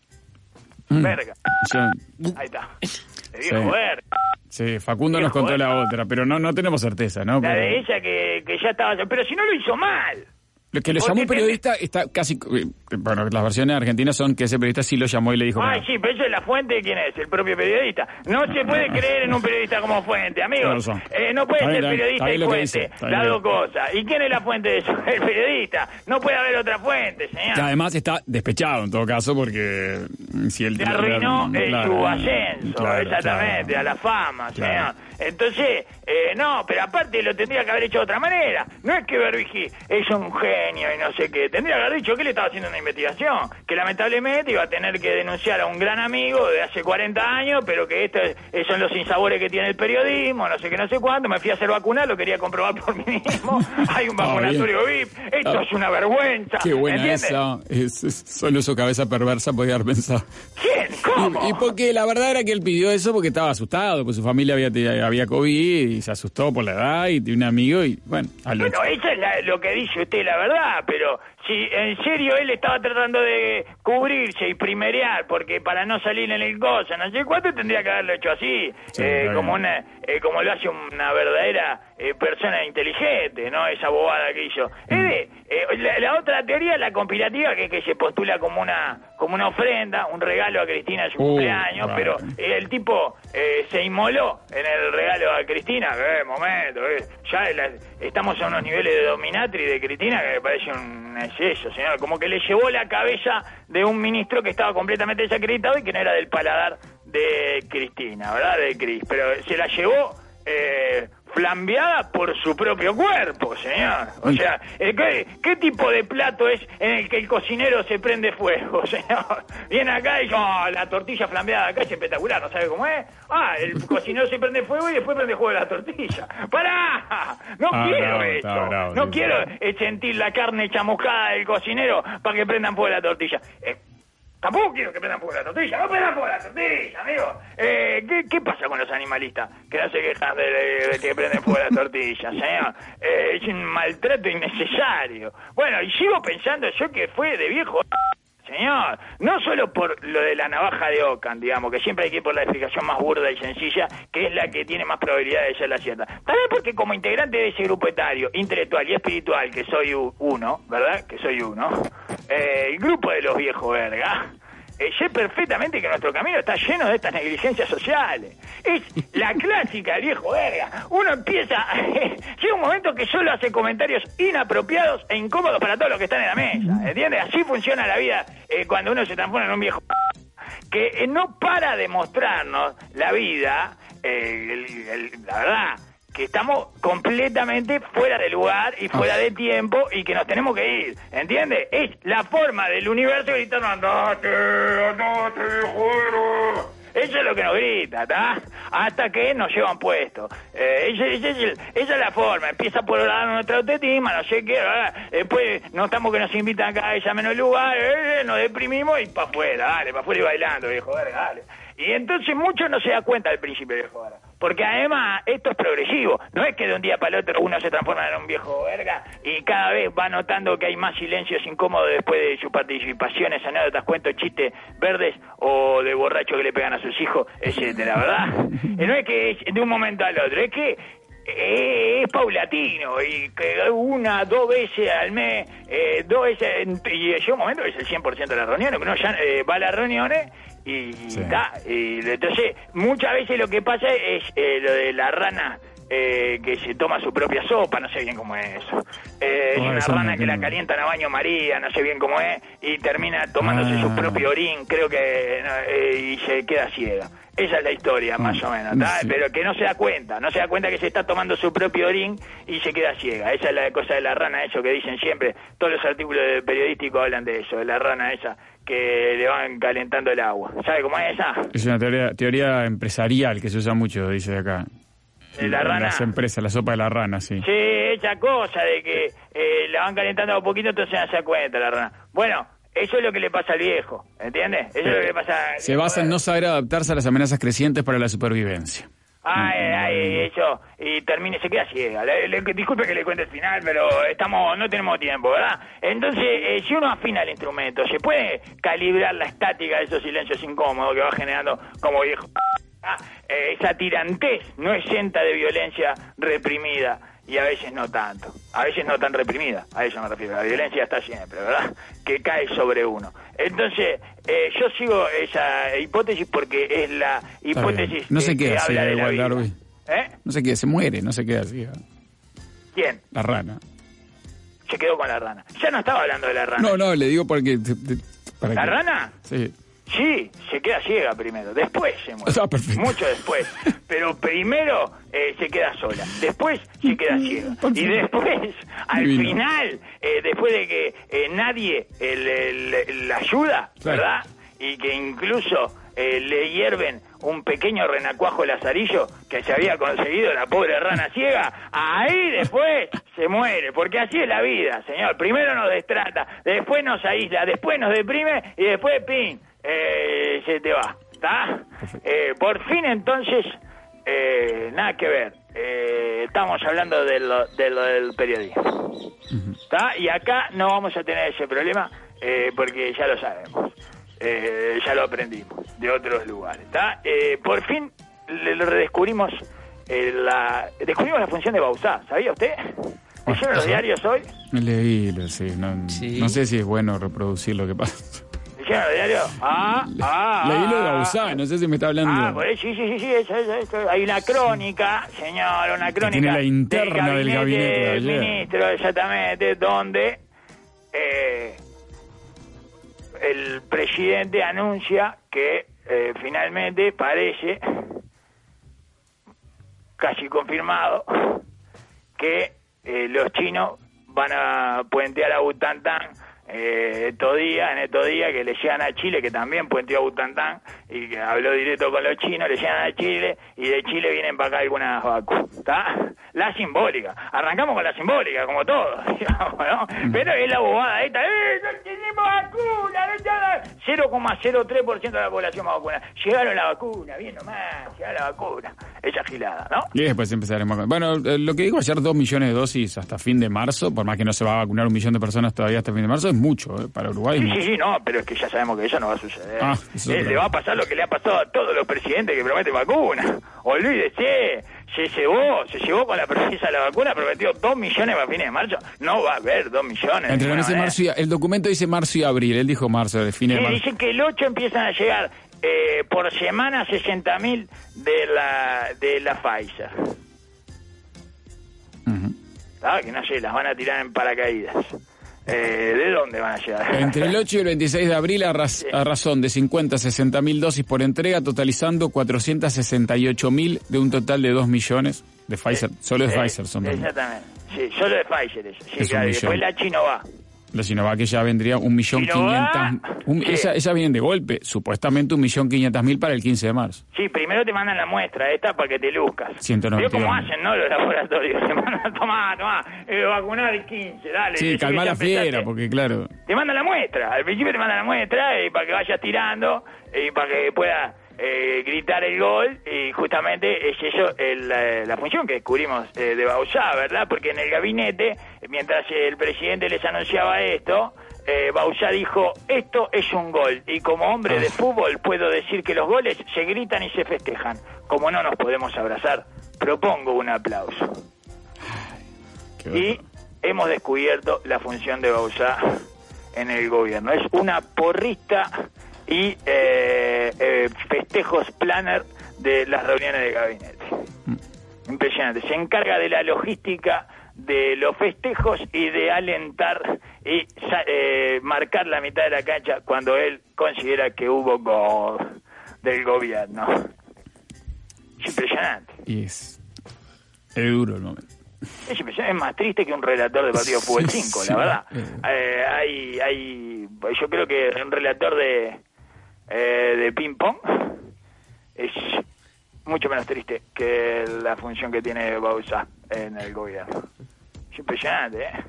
Mm. Verga. Yo... Ahí está. De viejo sí. Verga. Sí, Facundo viejo nos contó verga. La otra, pero no no tenemos certeza, ¿no? La Porque... de ella que, que ya estaba... Pero si no lo hizo mal. Lo que lo llamó un periodista está casi... Bueno, las versiones argentinas son que ese periodista sí lo llamó y le dijo... Ay, sí, pero eso es la fuente de quién es, el propio periodista. No se puede creer en un periodista como fuente, amigos. Eh, no puede ser periodista y fuente, las dos cosas. ¿Y quién es la fuente de eso? El periodista. No puede haber otra fuente, señor. Que además está despechado en todo caso porque... si él le arruinó la, la, su ascenso, claro, exactamente, claro. A la fama, claro. Señor. Entonces, eh, no, pero aparte lo tendría que haber hecho de otra manera. No es que Berbisky es un genio y no sé qué. Tendría que haber dicho que él estaba haciendo una investigación, que lamentablemente iba a tener que denunciar a un gran amigo de hace cuarenta años, pero que estos son los sinsabores que tiene el periodismo, no sé qué, no sé cuánto. Me fui a hacer vacunar, lo quería comprobar por mí mismo. Hay un vacunatorio V I P. Esto ah, es una vergüenza. Qué buena ¿entiendes? Esa. Es, es, solo su cabeza perversa podía haber pensado. ¿Quién? ¿Cómo? Y, y porque la verdad era que él pidió eso porque estaba asustado, pues su familia había, había había COVID y se asustó por la edad y tiene un amigo y bueno. Al bueno, eso es la, lo que dice usted, la verdad, pero si en serio él estaba tratando de cubrirse y primerear porque para no salir en el gozo, no sé cuánto, tendría que haberlo hecho así, sí, eh, como una eh, como lo hace una verdadera eh, persona inteligente, ¿no? Esa bobada que hizo. Mm. Eh, eh, la, la otra teoría, la conspirativa, que es que se postula como una como una ofrenda, un regalo a Cristina en su uh, cumpleaños, vale. Pero eh, el tipo eh, se inmoló en el regalo a Cristina. Eh, momento, eh, ya la, estamos a unos niveles de dominatrix de Cristina que me parece un exceso, señor. Como que le llevó la cabeza de un ministro que estaba completamente desacreditado y que no era del paladar de Cristina, ¿verdad? De Cris, pero se la llevó eh, flambeada por su propio cuerpo, señor. O sea, ¿qué, ¿qué tipo de plato es en el que el cocinero se prende fuego, señor? Viene acá y dice, oh, la tortilla flambeada acá es espectacular, ¿no sabe cómo es? Ah, el cocinero se prende fuego y después prende fuego la tortilla. ¡Pará! No ah, quiero bravo, eso. Bravo, no sí, quiero sí. sentir la carne chamuscada del cocinero para que prendan fuego la tortilla. Eh, Tampoco quiero que prendan fuego la tortilla. ¡No prendan fuego la tortilla, amigo! Eh, ¿qué, ¿Qué pasa con los animalistas que no se quejan de, de, de que prenden fuego la tortilla, señor? Eh, es un maltrato innecesario. Bueno, y sigo pensando yo que fue de viejo... Señor, no solo por lo de la navaja de Ockham, digamos, que siempre hay que ir por la explicación más burda y sencilla, que es la que tiene más probabilidad de ser la cierta. También porque como integrante de ese grupo etario, intelectual y espiritual, que soy uno, ¿verdad? Que soy uno, eh, el grupo de los viejos verga, eh, sé perfectamente que nuestro camino está lleno de estas negligencias sociales. Es la clásica del viejo verga. Uno empieza... Eh, llega un momento que solo hace comentarios inapropiados e incómodos para todos los que están en la mesa, ¿entiendes? Así funciona la vida eh, cuando uno se transforma en un viejo... Que eh, no para de mostrarnos la vida, eh, el, el, la verdad... que estamos completamente fuera de lugar y fuera de tiempo y que nos tenemos que ir, ¿entiendes? Es la forma del universo gritando andate, andate, fuera. Eso es lo que nos grita, ¿está? Hasta que nos llevan puestos. Eh, esa, esa, esa, esa es la forma. Empieza por dar nuestra autoestima, no sé qué, ¿verdad? Después notamos que nos invitan cada vez a menos lugar, eh, nos deprimimos y para afuera, dale, para afuera y bailando, viejo, dale, dale. Y entonces muchos no se da cuenta al principio, viejo, verga. Porque además esto es progresivo. No es que de un día para el otro uno se transforma en un viejo verga y cada vez va notando que hay más silencios incómodos después de sus participaciones, anécdotas, cuentos, chistes verdes o de borrachos que le pegan a sus hijos, etcétera, ¿verdad? No es que es de un momento al otro, es que es paulatino y que una, dos veces al mes, eh, dos veces, y llega un momento que es el cien por ciento de las reuniones, uno ya eh, va a las reuniones y está, sí. Y entonces muchas veces lo que pasa es eh, lo de la rana eh, que se toma su propia sopa, no sé bien cómo es eso, eh, oh, es una rana no que la calientan a baño María, no sé bien cómo es, y termina tomándose ah. su propio orín, creo que eh, y se queda ciega. Esa es la historia, más o menos, ¿tá? Sí. Pero que no se da cuenta, no se da cuenta que se está tomando su propio orín y se queda ciega. Esa es la cosa de la rana, eso que dicen siempre, todos los artículos periodísticos hablan de eso, de la rana esa que le van calentando el agua. ¿Sabe cómo es esa? Es una teoría, teoría empresarial que se usa mucho, dice de acá. ¿De la rana? Las empresas, la sopa de la rana, sí. Sí, esa cosa de que eh, la van calentando a poquito, entonces no se da cuenta la rana. Bueno... Eso es lo que le pasa al viejo, ¿entiendes? Eso es lo que le pasa al Se basa en no saber adaptarse a las amenazas crecientes para la supervivencia. Ay, ay, eso, y termine, se queda ciega. Le, le, disculpe que le cuente el final, pero estamos, no tenemos tiempo, ¿verdad? Entonces, eh, si uno afina el instrumento, se puede calibrar la estática de esos silencios incómodos que va generando como viejo. Eh, esa tirantez no exenta de violencia reprimida. Y a veces no tanto, a veces no tan reprimida, a eso me refiero, la violencia está siempre, ¿verdad? Que cae sobre uno. Entonces, eh, yo sigo esa hipótesis porque es la hipótesis no se que, queda que así, habla de la vida. Darwin. ¿Eh? No se queda, se muere, no se queda así. ¿eh? ¿Quién? La rana. Se quedó con la rana. Ya no estaba hablando de la rana. No, no, le digo porque... Para ¿La que... rana? Sí. Sí, se queda ciega primero, después se muere, ah, perfecto. Mucho después, pero primero eh, se queda sola, después se queda ciega, y después, al Divino. final, eh, después de que eh, nadie eh, le, le ayuda, claro. ¿verdad? Y que incluso eh, le hierven un pequeño renacuajo lazarillo que se había conseguido la pobre rana ciega, ahí después se muere, porque así es la vida, señor. Primero nos destrata, después nos aísla, después nos deprime y después, pin, eh, se te va, ¿está? Eh, por fin entonces eh, nada que ver. Eh, estamos hablando de lo, de lo del periodismo. ¿Está? Uh-huh. Y acá no vamos a tener ese problema eh, porque ya lo sabemos. Eh, ya lo aprendimos de otros lugares. ¿Está? Eh, por fin le, le redescubrimos eh, la descubrimos la función de Bauzá. ¿Sabía usted? ¿Leyeron los diarios hoy? Leí, sí no, sí. no sé si es bueno reproducir lo que pasa. ¿Leyeron los diarios? Ah, ah, Leí lo de ah, Bauzá, no sé si me está hablando. Ah, pues sí, sí, sí, sí, eso, eso, eso. Hay una crónica, señor, una crónica. Tiene la interna del gabinete, del gabinete de ayer. Ministro, exactamente, donde eh, el presidente anuncia que eh, finalmente parece casi confirmado que eh, los chinos van a puentear a Butantán eh, estos días, en estos días que le llegan a Chile, que también puenteó a Butantán y que habló directo con los chinos, le llegan a Chile y de Chile vienen para acá algunas vacunas, ¿está? La simbólica, arrancamos con la simbólica como todo, digamos, ¿no? Pero es la bobada esta, ¡eh, no tenemos vacuna! cero coma cero tres por ciento de la población va a vacunar. Llegaron la vacuna, bien nomás, llegaron la vacuna. Esa gilada, ¿no? Y después empezaremos con... Bueno, lo que digo ayer, dos millones de dosis hasta fin de marzo, por más que no se va a vacunar un millón de personas todavía hasta fin de marzo, es mucho, ¿eh? Para Uruguay. Sí, es sí, mucho. sí, no, pero es que ya sabemos que eso no va a suceder. Ah, eh, le va a pasar lo que le ha pasado a todos los presidentes que prometen vacuna. Olvídese, se llevó, se llevó con la promesa de la vacuna, prometió dos millones para fines de marzo. No va a haber dos millones. Entre los meses de marzo y... El documento dice marzo y abril, él dijo marzo, de fines sí, de marzo. Dicen que el ocho empiezan a llegar eh, por semana sesenta mil de la, de la Pfizer. Uh-huh. Ah, que no sé, las van a tirar en paracaídas. Eh, ¿De dónde van a llegar? Entre el ocho y el veintiséis de abril, a, raz- sí. a razón de cincuenta a sesenta mil dosis por entrega, totalizando cuatrocientos sesenta y ocho mil de un total de dos millones de Pfizer. Eh, solo de eh, Pfizer son dos. Exactamente. Sí, solo de Pfizer. Eso. Sí, es claro. Y después la Chinovac. La Sinovac ya vendría un millón quinientas... Un, sí. esa, esa viene de golpe, supuestamente un millón quinientas mil para el quince de marzo. Sí, primero te mandan la muestra esta para que te luzcas. ciento noventa. Veo cómo hacen, ¿no? Los laboratorios. Te mandan, tomá, tomá, eh, vacunar el quince, dale. Sí, calma la fiera, porque claro... Te mandan la muestra, al principio te mandan la muestra y para que vayas tirando y para que puedas eh, gritar el gol, y justamente es eso el, la, la función que descubrimos eh, de Bauzá, ¿verdad? Porque en el gabinete, mientras el presidente les anunciaba esto... Eh, Bauzá dijo, esto es un gol, y como hombre de fútbol puedo decir que los goles se gritan y se festejan. Como no nos podemos abrazar, propongo un aplauso. Y hemos descubierto la función de Bauzá en el gobierno. Es una porrista y eh, eh, festejos planner de las reuniones de gabinete. Impresionante. Se encarga de la logística de los festejos y de alentar y eh, marcar la mitad de la cancha cuando él considera que hubo gol del gobierno. Es impresionante. Y es, es duro el momento. Es impresionante, es más triste que un relator de partido de fútbol cinco, sí, la verdad. Eh, hay, hay, yo creo que un relator de eh, de ping pong es mucho menos triste que la función que tiene Bauzá en el gobierno. Es impresionante, ¿eh?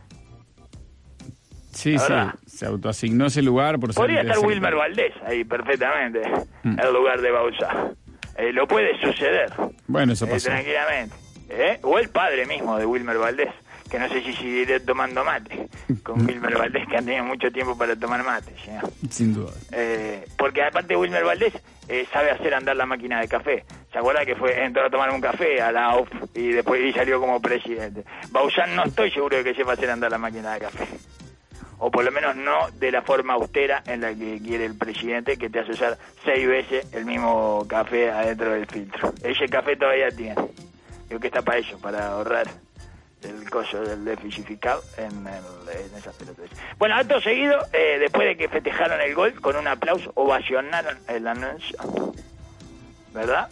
Sí, sí, se autoasignó ese lugar por ser... Podría estar Wilmer Valdés ahí perfectamente, mm. en lugar de Bauzá. Eh, lo puede suceder. Bueno, eso pasó. Eh, tranquilamente. ¿Eh? O el padre mismo de Wilmer Valdés, que no sé si seguiré tomando mate con Wilmer Valdés, que han tenido mucho tiempo para tomar mate, ¿sí? Sin duda. Eh, porque aparte Wilmer Valdés eh, sabe hacer andar la máquina de café. ¿Se acuerda que fue entró a tomar un café a la O F y después y salió como presidente? Bauzá no estoy seguro de que sepa hacer andar la máquina de café. O por lo menos no de la forma austera en la que quiere el presidente, que te hace usar seis veces el mismo café adentro del filtro. Ese café todavía tiene. Creo que está para eso, para ahorrar el costo del déficitificado en, el, en esas pelotas. Bueno, acto seguido, eh, después de que festejaron el gol con un aplauso, ovacionaron el anuncio, ¿verdad?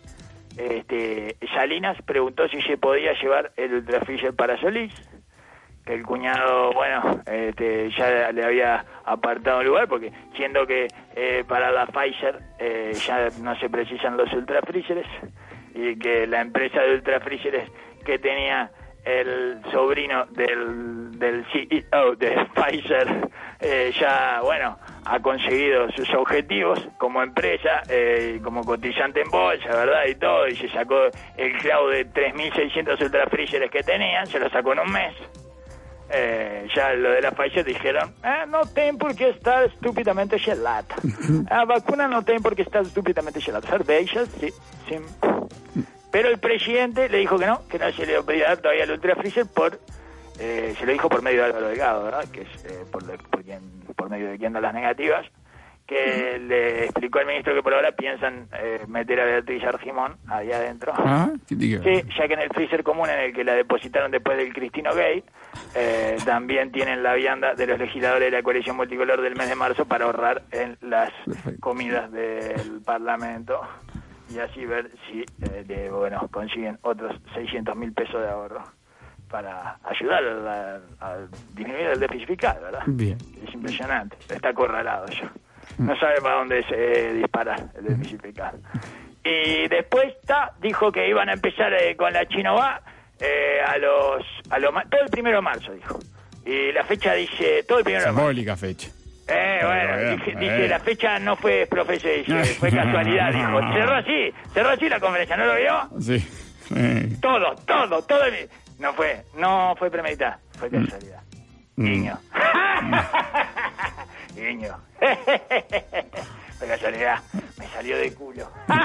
Este, Salinas preguntó si se podía llevar el Ultra Freezer para Solís, que el cuñado, bueno, este, ya le había apartado el lugar, porque siendo que eh, para la Pfizer eh, ya no se precisan los Ultra Freezers, y que la empresa de Ultra Freezers que tenía el sobrino del, del C E O de Pfizer, eh, ya, bueno, ha conseguido sus objetivos como empresa, eh, como cotizante en bolsa, ¿verdad? Y todo, y se sacó el clavo de tres mil seiscientos ultra freezers que tenían, se lo sacó en un mes. Eh, ya lo de la Pfizer dijeron, eh, no tem porque está estúpidamente gelada. La vacuna no tem porque está estúpidamente gelada. Cerveza, sí, sí. Pero el presidente le dijo que no, que no se le podía dar todavía el ultra freezer por, eh, se lo dijo por medio de Álvaro Delgado, ¿verdad? Que es eh, por, por, quien, por medio de quien da las negativas, que le explicó al ministro que por ahora piensan eh, meter a Beatriz Argimón ahí adentro. ¿Ah? ¿Qué te digo? Sí, ya que en el freezer común en el que la depositaron después del Cristino Gay, eh, también tienen la vianda de los legisladores de la coalición multicolor del mes de marzo para ahorrar en las Perfecto. comidas del Parlamento y así ver si eh, de, bueno, consiguen otros seiscientos mil pesos de ahorro para ayudar a, a disminuir el déficit fiscal, ¿verdad? Bien. Es impresionante, está acorralado ya. No sabe para dónde se eh, dispara el déficit fiscal. Y después ta, dijo que iban a empezar eh, con la Chinova eh, a los a los todo el primero de marzo, dijo. Y la fecha dice todo el primero de marzo. Simbólica fecha. Eh, bueno, bien, dice, dice la fecha no fue profecía, dice, fue casualidad, dijo. Cerró así, cerró así la conferencia, ¿no lo vio? Sí. Eh. Todo, todo, todo. El... No fue, no fue premeditada, fue casualidad. Mm. Guiño. Guiño. Fue casualidad, me salió de culo.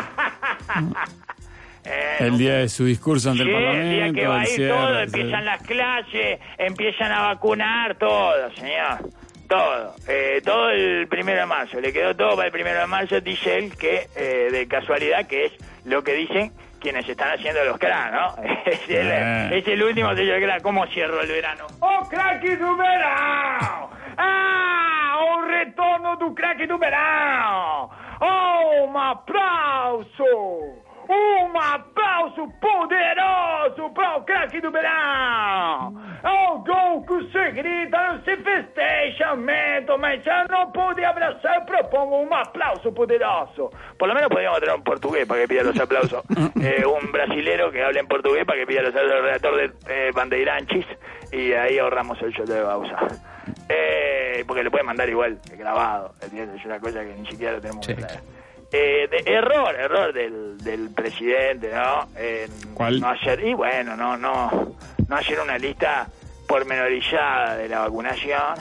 Eh, el día de su discurso ante sí, el Parlamento. El día que va a ir cierre, todo, sí. Empiezan las clases, empiezan a vacunar, todo, señor. Todo. Eh, todo el primero de marzo. Le quedó todo para el primero de marzo, dice él, que eh, de casualidad, que es lo que dicen quienes están haciendo los crack, ¿no? Es el, eh. es el último sello de crack. ¿Cómo cierro el verano? ¡Oh, cracky do verão! ¡Ah! ¡Oh, retorno do cracky do verão! ¡Oh, um aplauso! Um aplauso poderoso para o craque do verão! O gol que se grita, não se festeja, aumento, mas já não pude abraçar, propongo um aplauso poderoso. Por lo menos podríamos tener un portugués para que pida los aplausos. eh, un brasilero que hable en portugués para que pida los aplausos, el redactor de eh, Bandeirantes, y ahí ahorramos el show de Bausa. Eh, porque le puede mandar igual, grabado, ¿entiendes? Es una cosa que ni siquiera lo tenemos sí. que traer. Eh, de, error, error del, del presidente, ¿no? En ¿Cuál? No hacer, y bueno, no, no, no hacer una lista pormenorizada de la vacunación,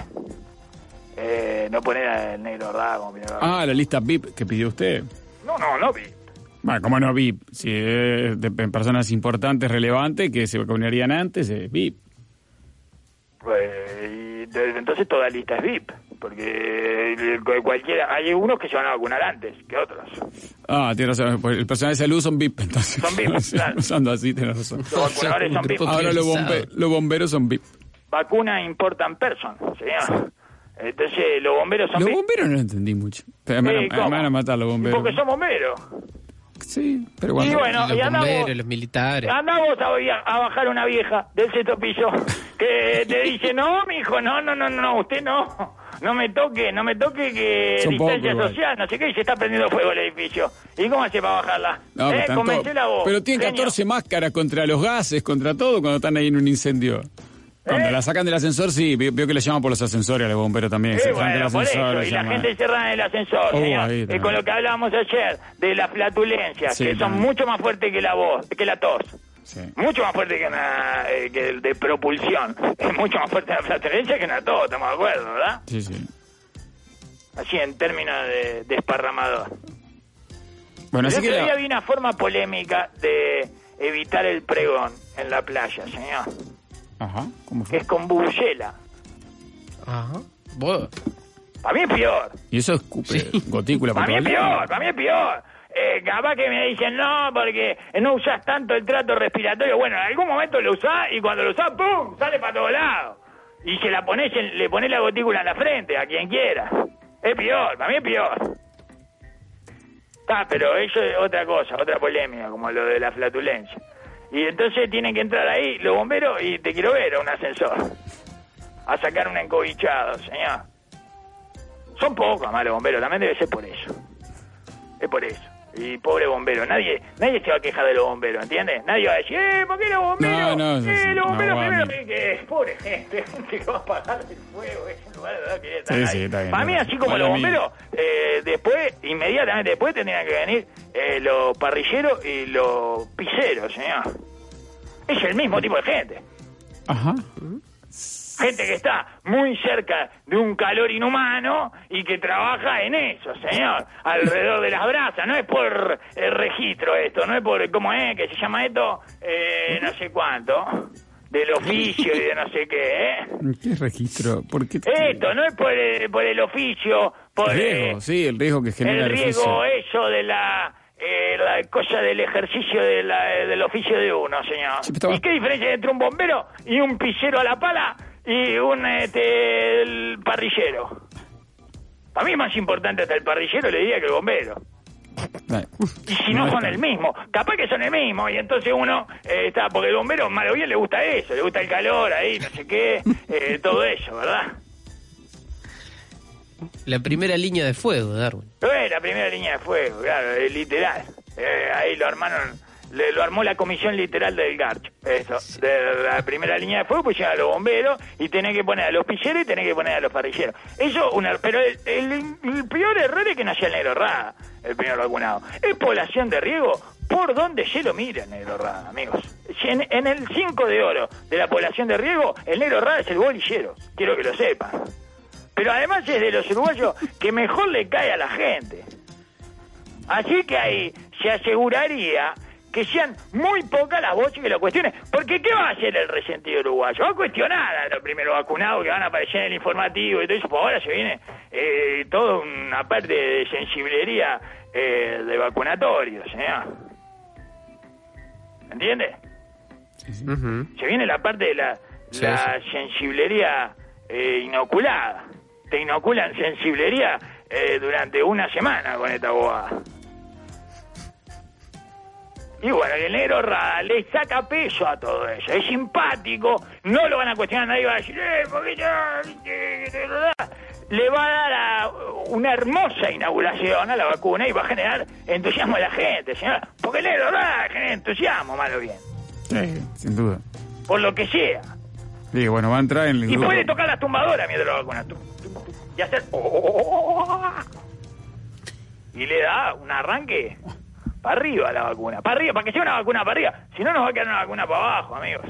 eh, no poner el negro raro como primero. Ah, la lista V I P que pidió usted. No, no, no V I P. Bueno, ¿cómo no V I P? Si es de personas importantes, relevantes, que se vacunarían antes, es V I P. Pues, y de, entonces toda lista es V I P. Porque cualquiera, hay unos que se van a vacunar antes que otros. Ah, tienes razón, el personal de salud son V I P, entonces. Son V I P, claro. Usando así, tienes razón. Los vacunadores son V I P. Ahora los, bombe los bomberos son V I P. Vacuna important person, señor. Sí. Entonces, los bomberos son Los V I P. bomberos no lo entendí mucho. Pero me, sí, me van a matar los bomberos. Porque son bomberos. Sí, pero cuando... Y bueno, y los y andamos, bomberos, los militares. Andamos a, a bajar una vieja del sexto piso que te dice, no, mijo, no, no, no, no, usted no. No me toque, no me toque que Son distancia poco, social, no sé qué, y se está prendiendo fuego el edificio. ¿Y cómo hace para bajarla? No, eh, tanto, Convencela vos. pero tienen genio. catorce máscaras contra los gases, contra todo, cuando están ahí en un incendio. Cuando ¿Eh? la sacan del ascensor, sí, veo, veo que le llaman por los ascensores a los bomberos también. Sí, se bueno, por eso, y la gente encerrada en el ascensor, Oh, señor. ahí, Eh, con lo que hablábamos ayer, de las flatulencias, Sí, que son también. mucho más fuertes que la voz, que la tos. Sí. Mucho más fuerte que una eh, que el de propulsión. Es mucho más fuerte la flatulencia que una tos, estamos de acuerdo, ¿verdad? Sí, sí. Así en términos de desparramador. Bueno, El así otro que... día La... vi una forma polémica de evitar el pregón en la playa, señor. Ajá, ¿cómo Que fue? es con bubucela. Ajá. ¿Vos? Para mí es peor. Y eso escupe Sí. gotícula por Para mí es todos lados. peor, para mí es peor. Eh, capaz que me dicen, no, porque no usás tanto el trato respiratorio. Bueno, en algún momento lo usás y cuando lo usás, ¡pum!, sale para todos lados. Y se la ponés en- le ponés la gotícula en la frente, a quien quiera. Es peor, para mí es peor. Está, pero eso es otra cosa, otra polémica, como lo de la flatulencia. Y entonces tienen que entrar ahí los bomberos y te quiero ver a un ascensor. A sacar un encobichado, señor. Son pocos más los bomberos, también debe ser por eso. Es por eso. Y pobre bombero, nadie nadie se va a quejar de los bomberos, ¿entiendes? Nadie va a decir, eh, ¿por qué los bomberos? No, no, eh, sí, los bomberos no, primero bueno. que pobre gente, gente que va a apagar el fuego, es un lugar de verdad que está Sí, ahí. sí, está bien, Para está mí, bien. así como Para los mí. bomberos, eh, después, inmediatamente después tendrían que venir eh, los parrilleros y los pizzeros, señor. Es el mismo tipo de gente. Ajá. Gente que está muy cerca de un calor inhumano y que trabaja en eso, señor, alrededor de las brasas. No es por el registro esto, no es por, ¿cómo es? Que se llama esto, eh, no sé cuánto, del oficio y de no sé qué, ¿eh? ¿Qué registro? ¿Por qué? Esto, no es por el, por el oficio, por El riesgo, eh, sí, el riesgo que genera el el riesgo, oficio. eso de la... Eh, la cosa del ejercicio de la, eh, del oficio de uno, señor. Sí, pero- ¿Y qué diferencia hay entre un bombero y un pisero a la pala y un este, el parrillero? Para mí es más importante hasta el parrillero, le diría, que el bombero. Dale. Y si no, No son está. el mismo, capaz que son el mismo, y entonces uno eh, está, porque el bombero, mal o bien, le gusta eso, le gusta el calor ahí, no sé qué, eh, todo eso, ¿verdad? La primera línea de fuego, Darwin. Pero es la primera línea de fuego, claro, es literal. Eh, ahí lo armaron, le, lo armó la comisión literal del Garcho. Eso, de la primera línea de fuego, pues ya a los bomberos y tenés que poner a los pilleros y tenés que poner a los parrilleros. Eso, una, pero el, el, el peor error es que nació el Negro Rada, el primer vacunado. Es población de riego por donde se lo mira el Negro Rada, amigos. Si en, en el cinco de oro de la población de riego, el Negro Rada es el bolillero. Quiero que lo sepan. Pero además es de los uruguayos que mejor le cae a la gente. Así que ahí se aseguraría que sean muy pocas las voces que lo cuestionen. Porque ¿qué va a hacer el resentido uruguayo? Va a cuestionar a los primeros vacunados que van a aparecer en el informativo y todo eso. Pues ahora se viene eh, toda una parte de sensiblería eh, de vacunatorio, señor. ¿Entiende? Ujú. Se viene la parte de la, Sí, la sensiblería eh, inoculada. Te inoculan sensiblería eh, durante una semana con esta bobada. Y bueno, el Negro Rada le saca peso a todo eso. Es simpático, no lo van a cuestionar, nadie va a decir, eh, ¿por qué ya? Le va a dar a una hermosa inauguración a la vacuna y va a generar entusiasmo a la gente, señora. Porque el Negro Rada genera entusiasmo, malo bien. Sí, sin duda. Por lo que sea. Digo, bueno, va a entrar en el Y grupo. puede tocar las tumbadoras mientras lo vacuna. Tum, tum, tum, Y hacer... Y le da un arranque para arriba a la vacuna. Para arriba, para que sea una vacuna para arriba. Si no, nos va a quedar una vacuna para abajo, amigos.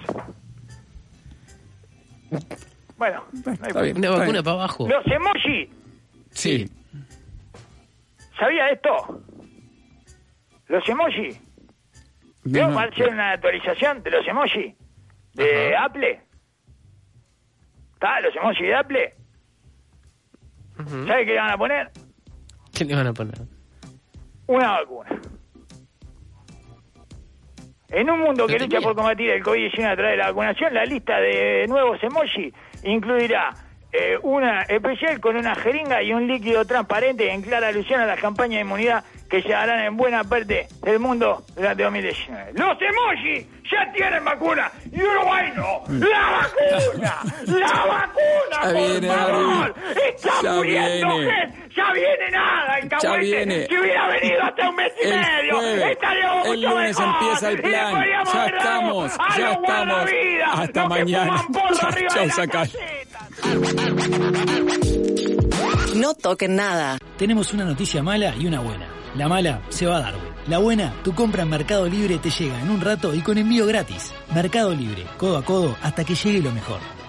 Bueno, no hay Está bien. Una está vacuna bien. para abajo. Los emoji, Sí. ¿sabía esto? Los emoji. No, ¿Vio? Va a hacer una actualización de los emoji de Ajá. Apple. ¿Está? Los emoji de Apple. Ujú. ¿Sabe qué le van a poner? ¿Qué le van a poner? Una vacuna. En un mundo que Lo lucha tenía. por combatir el COVID diecinueve a través de la vacunación, la lista de nuevos emoji incluirá eh, una especial con una jeringa y un líquido transparente en clara alusión a las campañas de inmunidad que se harán en buena parte del mundo durante dos mil diecinueve. ¡Los emoji ya tienen vacuna! ¡Y Uruguay no! ¡La vacuna! ¡La vacuna, Ya por viene, favor! Arby. ¡Está Ya muriendo viene. gente! ¡Ya viene nada! El Ya cahuete, viene. si hubiera venido hasta un mes y El medio, jueves, estaríamos el mucho lunes mejor. empieza el Y le plan. podríamos Ya haber dado estamos, a ya los estamos. guardavidas, Hasta los que mañana. fuman porro Chau, arriba chau, de la Sacal. caseta. No toquen nada. Tenemos una noticia mala y una buena. La mala se va a Darwin. La buena, tu compra en Mercado Libre te llega en un rato y con envío gratis. Mercado Libre, codo a codo hasta que llegue lo mejor.